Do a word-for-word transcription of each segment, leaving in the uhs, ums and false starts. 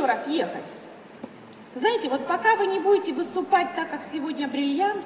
раз ехать. Знаете, вот пока вы не будете выступать так, как сегодня бриллиант,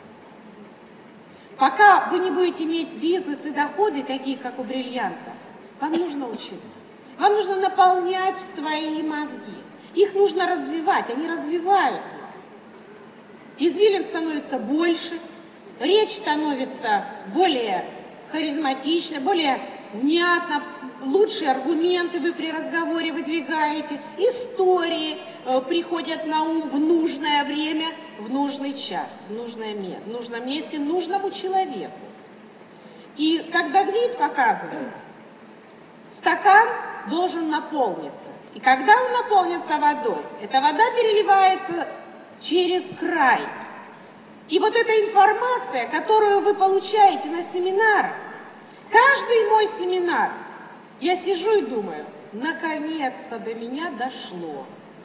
пока вы не будете иметь бизнес и доходы, такие, как у бриллиантов, вам нужно учиться. Вам нужно наполнять свои мозги. Их нужно развивать, они развиваются. Извилин становится больше, речь становится более харизматичной, более внятно, лучшие аргументы вы при разговоре выдвигаете, истории э, приходят на ум в нужное время, в нужный час, в, нужное место, в нужном месте, нужному человеку. И когда Гвид показывает, стакан должен наполниться. И когда он наполнится водой, эта вода переливается через край. И вот эта информация, которую вы получаете на семинарах, каждый мой семинар, я сижу и думаю, наконец-то до меня дошло.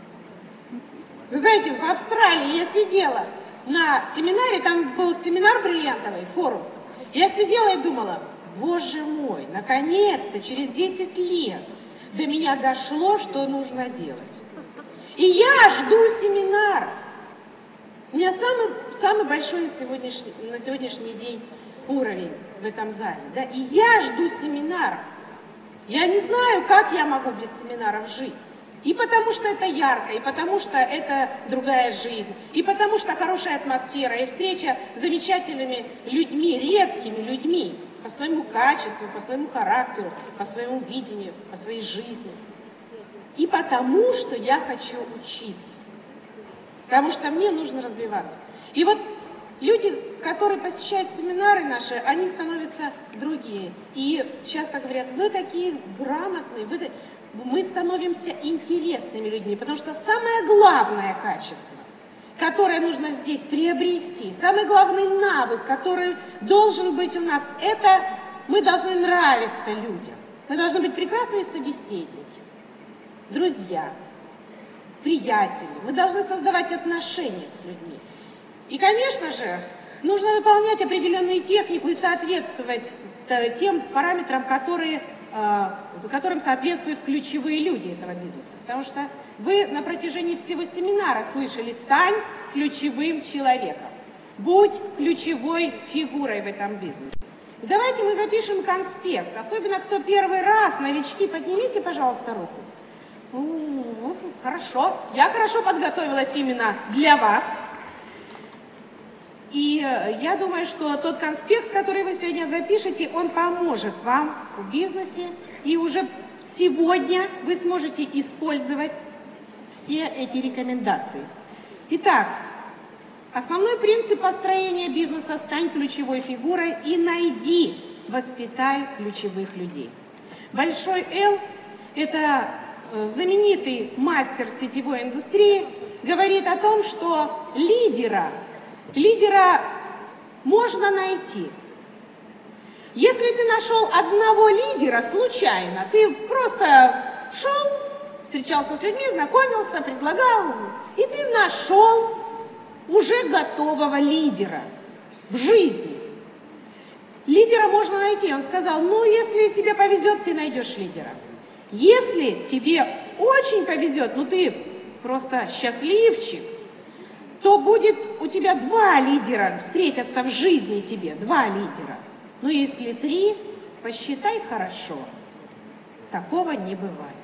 Вы знаете, в Австралии я сидела на семинаре, там был семинар бриллиантовый, форум. Я сидела и думала, боже мой, наконец-то, через десять лет до меня дошло, что нужно делать. И я жду семинара. У меня самый, самый большой на сегодняшний, на сегодняшний день уровень в этом зале. Да? И я жду семинара. Я не знаю, как я могу без семинаров жить. И потому что это ярко, и потому что это другая жизнь, и потому что хорошая атмосфера, и встреча с замечательными людьми, редкими людьми, по своему качеству, по своему характеру, по своему видению, по своей жизни. И потому что я хочу учиться. Потому что мне нужно развиваться. И вот люди, которые посещают семинары наши, они становятся другие. И часто говорят, вы такие грамотные, вы... мы становимся интересными людьми. Потому что самое главное качество, которое нужно здесь приобрести, самый главный навык, который должен быть у нас, это мы должны нравиться людям. Мы должны быть прекрасные собеседники, друзья, приятели. Мы должны создавать отношения с людьми. И, конечно же, нужно выполнять определенную технику и соответствовать тем параметрам, которые, за которым соответствуют ключевые люди этого бизнеса. Потому что вы на протяжении всего семинара слышали «стань ключевым человеком», «будь ключевой фигурой в этом бизнесе». Давайте мы запишем конспект, особенно кто первый раз, новички, поднимите, пожалуйста, руку. Ну, хорошо, я хорошо подготовилась именно для вас. И я думаю, что тот конспект, который вы сегодня запишете, он поможет вам в бизнесе. И уже сегодня вы сможете использовать все эти рекомендации. Итак, основной принцип построения бизнеса – стань ключевой фигурой и найди, воспитай ключевых людей. Большой Л – это знаменитый мастер сетевой индустрии, говорит о том, что лидера, лидера можно найти. Если ты нашел одного лидера случайно, ты просто шел, встречался с людьми, знакомился, предлагал, и ты нашел уже готового лидера в жизни. Лидера можно найти. Он сказал, ну, если тебе повезет, ты найдешь лидера. Если тебе очень повезет, ну, ты просто счастливчик, то будет у тебя два лидера встретятся в жизни тебе, два лидера. Но если три, посчитай хорошо, такого не бывает.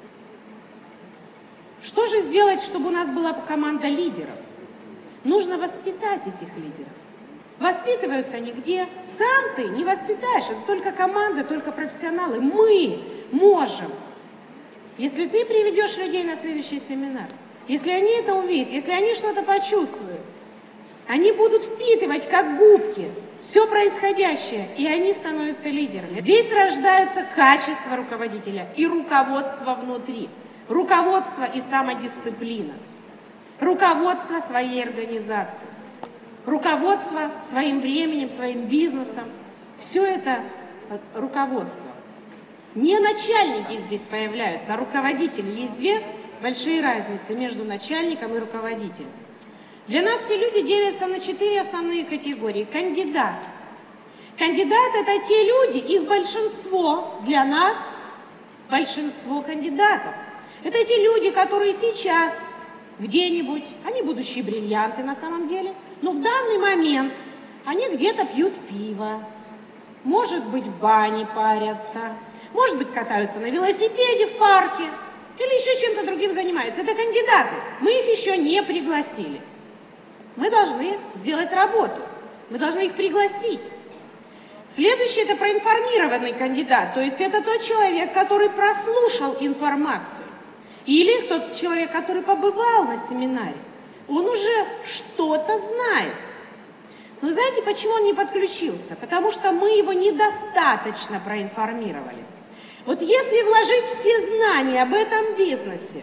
Что же сделать, чтобы у нас была команда лидеров? Нужно воспитать этих лидеров. Воспитываются они где? Сам ты не воспитаешь, это только команда, только профессионалы. Мы можем. Если ты приведешь людей на следующий семинар, если они это увидят, если они что-то почувствуют, они будут впитывать как губки все происходящее, и они становятся лидерами. Здесь рождаются качества руководителя и руководство внутри. Руководство и самодисциплина. Руководство своей организацией. Руководство своим временем, своим бизнесом. Все это руководство. Не начальники здесь появляются, а руководители. Есть две большие разницы между начальником и руководителем. Для нас все люди делятся на четыре основные категории. Кандидат. Кандидат – это те люди, их большинство, для нас большинство кандидатов. Это те люди, которые сейчас где-нибудь, они будущие бриллианты на самом деле, но в данный момент они где-то пьют пиво, может быть, в бане парятся, может быть, катаются на велосипеде в парке или еще чем-то другим занимаются. Это кандидаты, мы их еще не пригласили. Мы должны сделать работу, мы должны их пригласить. Следующий – это проинформированный кандидат, то есть это тот человек, который прослушал информацию. Или тот человек, который побывал на семинаре, он уже что-то знает. Но знаете, почему он не подключился? Потому что мы его недостаточно проинформировали. Вот если вложить все знания об этом бизнесе,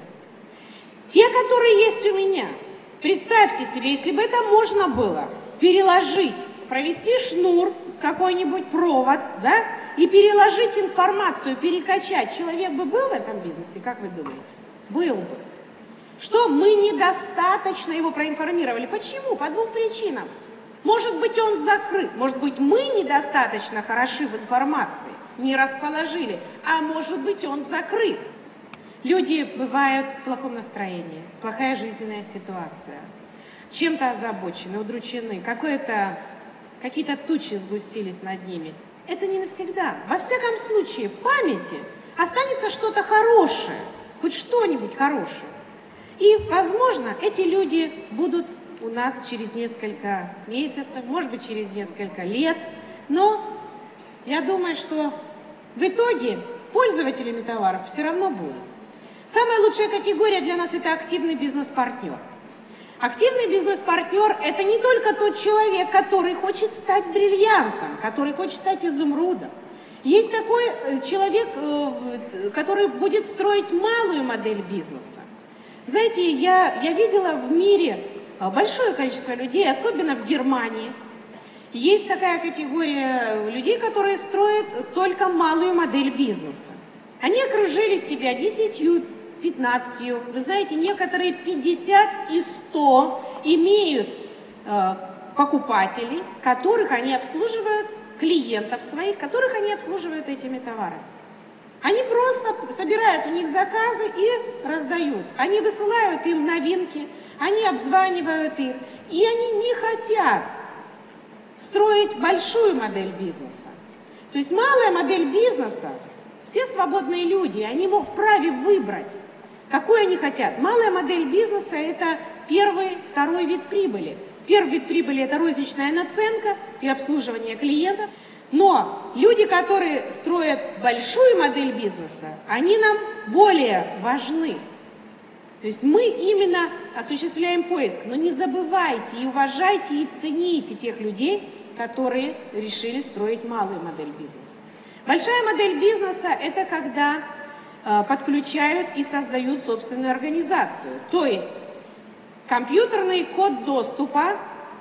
те, которые есть у меня, представьте себе, если бы это можно было переложить, провести шнур, какой-нибудь провод, да, и переложить информацию, перекачать, человек бы был в этом бизнесе, как вы думаете? Был бы. Что мы недостаточно его проинформировали. Почему? По двум причинам. Может быть, он закрыт, может быть, мы недостаточно хороши в информации, не расположили, а может быть, он закрыт. Люди бывают в плохом настроении, плохая жизненная ситуация, чем-то озабочены, удручены, какое-то, какие-то тучи сгустились над ними. Это не навсегда. Во всяком случае, в памяти останется что-то хорошее, хоть что-нибудь хорошее. И, возможно, эти люди будут у нас через несколько месяцев, может быть, через несколько лет. Но я думаю, что в итоге пользователями товаров все равно будут. Самая лучшая категория для нас – это активный бизнес-партнер. Активный бизнес-партнер – это не только тот человек, который хочет стать бриллиантом, который хочет стать изумрудом. Есть такой человек, который будет строить малую модель бизнеса. Знаете, я, я видела в мире большое количество людей, особенно в Германии. Есть такая категория людей, которые строят только малую модель бизнеса. Они окружили себя десятью, пятнадцатью. Вы знаете, некоторые пятьдесят и сто имеют э, покупателей, которых они обслуживают, клиентов своих, которых они обслуживают этими товарами. Они просто собирают у них заказы и раздают. Они высылают им новинки, они обзванивают их. И они не хотят строить большую модель бизнеса. То есть малая модель бизнеса, все свободные люди, они могут вправе выбрать, какой они хотят. Малая модель бизнеса – это первый, второй вид прибыли. Первый вид прибыли – это розничная наценка и обслуживание клиентов. Но люди, которые строят большую модель бизнеса, они нам более важны. То есть мы именно осуществляем поиск. Но не забывайте и уважайте и цените тех людей, которые решили строить малую модель бизнеса. Большая модель бизнеса – это когда э, подключают и создают собственную организацию. То есть компьютерный код доступа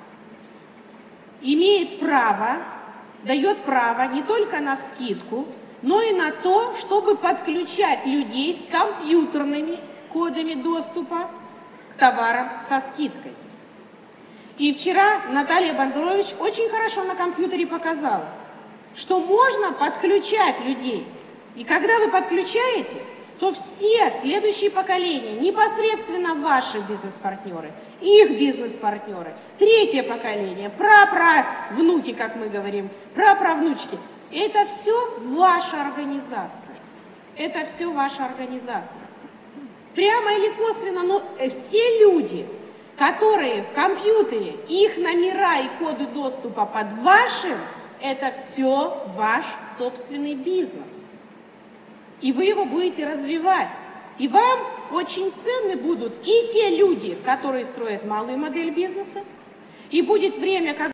имеет право, дает право не только на скидку, но и на то, чтобы подключать людей с компьютерными кодами доступа к товарам со скидкой. И вчера Наталья Бондарович очень хорошо на компьютере показала, что можно подключать людей. И когда вы подключаете, то все следующие поколения, непосредственно ваши бизнес-партнеры, их бизнес-партнеры, третье поколение, праправнуки, как мы говорим, праправнучки, это все ваша организация. Это все ваша организация. Прямо или косвенно, но все люди, которые в компьютере, их номера и коды доступа под вашим, это все ваш собственный бизнес. И вы его будете развивать. И вам очень ценны будут и те люди, которые строят малую модель бизнеса, и будет время, когда